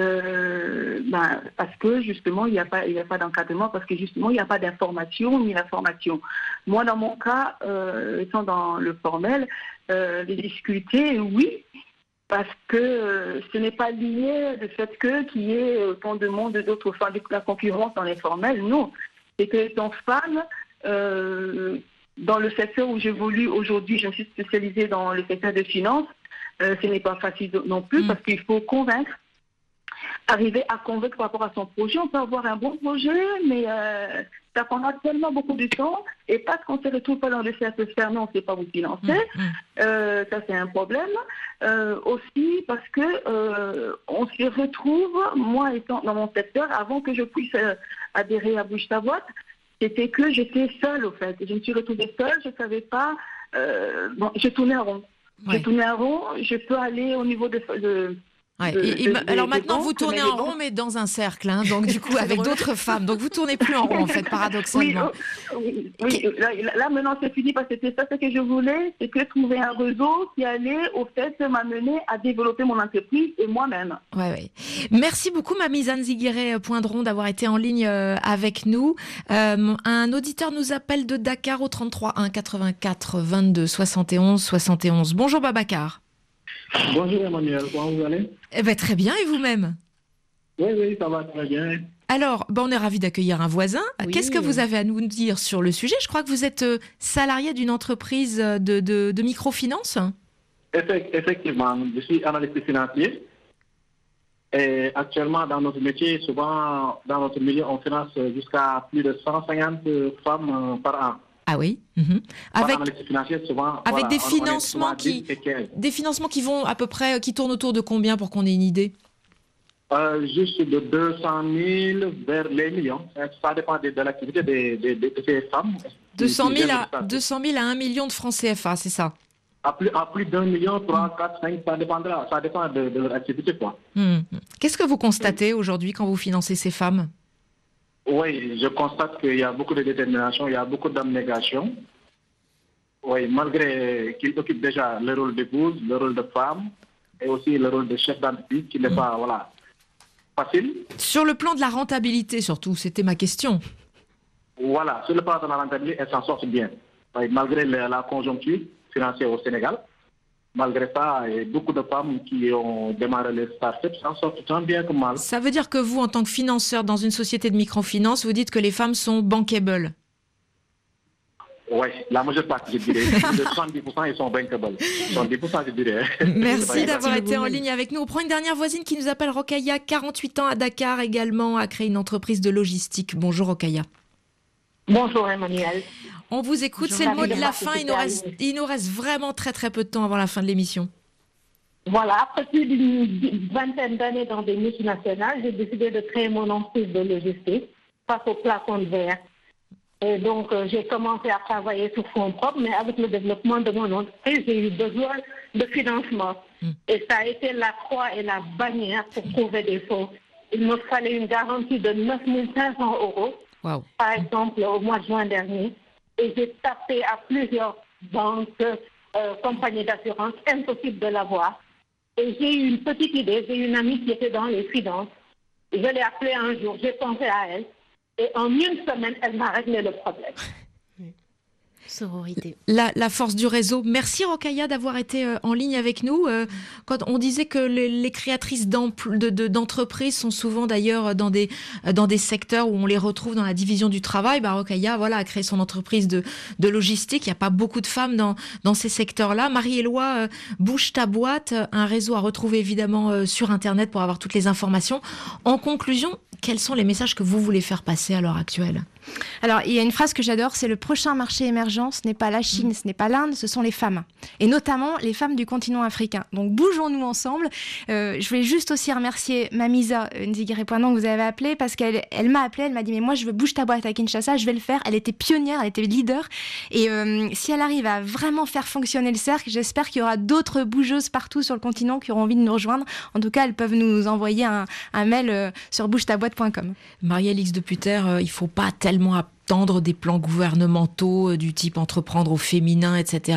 parce que justement il n'y a pas d'encadrement, parce que justement il n'y a pas d'information ni d'information. Moi, dans mon cas, étant dans le formel, les difficultés, oui. Parce que ce n'est pas lié du fait qu'il y ait autant de monde d'autres femmes, de la concurrence dans l'informel, non. C'est que étant femme, dans le secteur où j'évolue aujourd'hui, je me suis spécialisée dans le secteur des finances, ce n'est pas facile non plus, parce qu'il faut arriver à convaincre par rapport à son projet. On peut avoir un bon projet, mais ça prendra tellement beaucoup de temps, et parce qu'on ne se retrouve pas dans le cercle fermé, on ne sait pas vous financer. Ça, c'est un problème. Aussi parce que on se retrouve, moi étant dans mon secteur, avant que je puisse adhérer à Bouge ta boîte, c'était que j'étais seule, au fait. Je me suis retrouvée seule, je ne savais pas. Je tournais en rond. Ouais. Je tournais en rond, je peux aller au niveau alors maintenant, vous tournez en rond, mais dans un cercle, donc du coup, avec d'autres femmes. Donc vous tournez plus en rond, en fait, paradoxalement. Oui. Là, maintenant, c'est fini, parce que c'était ça ce que je voulais, c'est que trouver un réseau qui allait, au fait, m'amener à développer mon entreprise et moi-même. Oui. Merci beaucoup, Mamisa Nzigire Poindron, d'avoir été en ligne avec nous. Un auditeur nous appelle de Dakar au 33 1 84 22 71 71. Bonjour, Babacar. Bonjour Emmanuel, comment vous allez? Très bien, et vous-même? Oui, ça va très bien. Alors, on est ravis d'accueillir un voisin. Oui. Qu'est-ce que vous avez à nous dire sur le sujet? Je crois que vous êtes salarié d'une entreprise de microfinance. Effectivement, je suis analyste financier. Et actuellement, dans notre métier, souvent, dans notre milieu, on finance jusqu'à plus de 150 femmes par an. Ah oui. Avec des financements qui vont à peu près, qui tournent autour de combien, pour qu'on ait une idée? Juste de 200 000 vers les millions. Ça dépend de l'activité de ces femmes. 200 000 à 1 million de francs CFA, c'est ça? À plus d'1 million, 3, 4, 5, ça dépendra. Ça dépend de leur activité, quoi. Qu'est-ce que vous constatez aujourd'hui quand vous financez ces femmes? Oui, je constate qu'il y a beaucoup de détermination, il y a beaucoup d'abnégation. Oui, malgré qu'ils occupent déjà le rôle d'épouse, le rôle de femme et aussi le rôle de chef d'entreprise qui n'est pas facile. Sur le plan de la rentabilité surtout, c'était ma question. Voilà, sur le plan de la rentabilité, elles s'en sortent bien. Oui, malgré la conjoncture financière au Sénégal, malgré ça, il y a beaucoup de femmes qui ont démarré les startups s'en sortent tant bien que mal. Ça veut dire que vous, en tant que financeur dans une société de microfinance, vous dites que les femmes sont bankable? Oui, la majeure partie, je dirais. De 70%, ils sont bankable. 70%, je dirais. Merci d'avoir été en ligne avec nous. On prend une dernière voisine qui nous appelle Rokhaya, 48 ans à Dakar également, a créé une entreprise de logistique. Bonjour Rokhaya. Bonjour Emmanuel. On vous écoute, c'est le mot de la fin. Il nous reste vraiment très très peu de temps avant la fin de l'émission. Voilà, après plus d'une vingtaine d'années dans des multinationales, j'ai décidé de créer mon entreprise de logistique face au plafond de verre. Et donc, j'ai commencé à travailler sur fonds propres, mais avec le développement de mon entreprise, j'ai eu besoin de financement. Et ça a été la croix et la bannière pour trouver des fonds. Il me fallait une garantie de 9 500 €, par exemple, au mois de juin dernier. Et j'ai tapé à plusieurs banques, compagnies d'assurance, impossible de l'avoir. Et j'ai eu une petite idée, j'ai une amie qui était dans les finances. Je l'ai appelée un jour, j'ai pensé à elle. Et en une semaine, elle m'a réglé le problème. Sororité. La force du réseau. Merci Rokhaya d'avoir été en ligne avec nous. Quand on disait que les créatrices d'entreprises sont souvent d'ailleurs dans des secteurs où on les retrouve dans la division du travail, Rokhaya a créé son entreprise de logistique. Il n'y a pas beaucoup de femmes dans ces secteurs-là. Marie-Éloi, Bouge ta boîte, un réseau à retrouver évidemment sur Internet pour avoir toutes les informations. En conclusion, quels sont les messages que vous voulez faire passer à l'heure actuelle? Alors, il y a une phrase que j'adore, c'est le prochain marché émergent, ce n'est pas la Chine, ce n'est pas l'Inde, ce sont les femmes. Et notamment les femmes du continent africain. Donc, bougeons-nous ensemble. Je voulais juste aussi remercier Mamisa Nzigire-Poindon que vous avez appelée parce qu'elle m'a appelée, elle m'a dit « Mais moi, je veux bouge ta boîte à Kinshasa, je vais le faire ». Elle était pionnière, elle était leader. Et si elle arrive à vraiment faire fonctionner le cercle, j'espère qu'il y aura d'autres bougeuses partout sur le continent qui auront envie de nous rejoindre. En tout cas, elles peuvent nous envoyer un mail sur bougetaboîte.com. Marie-Alix de Putter, il ne faut pas tellement attendre des plans gouvernementaux du type entreprendre au féminin, etc.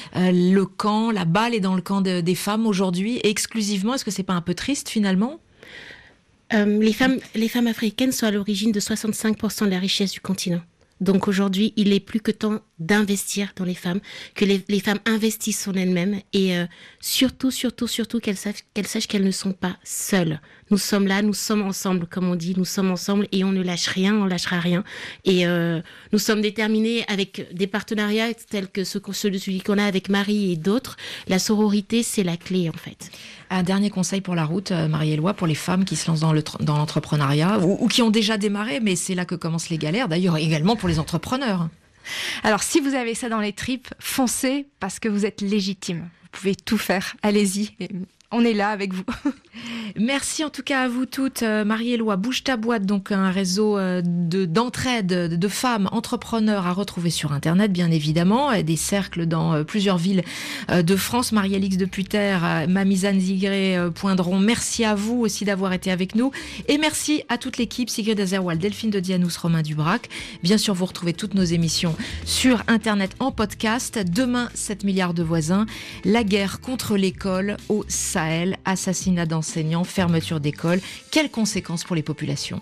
La balle est dans le camp des femmes aujourd'hui, exclusivement. Est-ce que c'est pas un peu triste finalement? Les femmes africaines sont à l'origine de 65% de la richesse du continent. Donc aujourd'hui, il est plus que temps d'investir dans les femmes, que les femmes investissent en elles-mêmes et surtout qu'elles sachent qu'elles ne sont pas seules. Nous sommes là, nous sommes ensemble, comme on dit, nous sommes ensemble et on ne lâche rien, on lâchera rien. Et nous sommes déterminés avec des partenariats tels que celui qu'on a avec Marie et d'autres. La sororité, c'est la clé en fait. Un dernier conseil pour la route, Marie-Éloi, pour les femmes qui se lancent dans l'entrepreneuriat ou qui ont déjà démarré, mais c'est là que commencent les galères, d'ailleurs également pour les entrepreneurs. Alors, si vous avez ça dans les tripes, foncez parce que vous êtes légitime. Vous pouvez tout faire, allez-y. On est là avec vous. Merci en tout cas à vous toutes. Marie-Éloi, Bouge ta boîte, donc un réseau d'entraide de femmes entrepreneurs à retrouver sur Internet, bien évidemment. Des cercles dans plusieurs villes de France. Marie-Alix de Putter, Mamisa Nzigire-Poindon, merci à vous aussi d'avoir été avec nous. Et merci à toute l'équipe, Sigrid Azerwal, Delphine de Dianous, Romain Dubrac. Bien sûr, vous retrouvez toutes nos émissions sur Internet en podcast. Demain, 7 milliards de voisins. La guerre contre l'école au Sahel, assassinat d'enseignants, fermeture d'écoles. Quelles conséquences pour les populations ?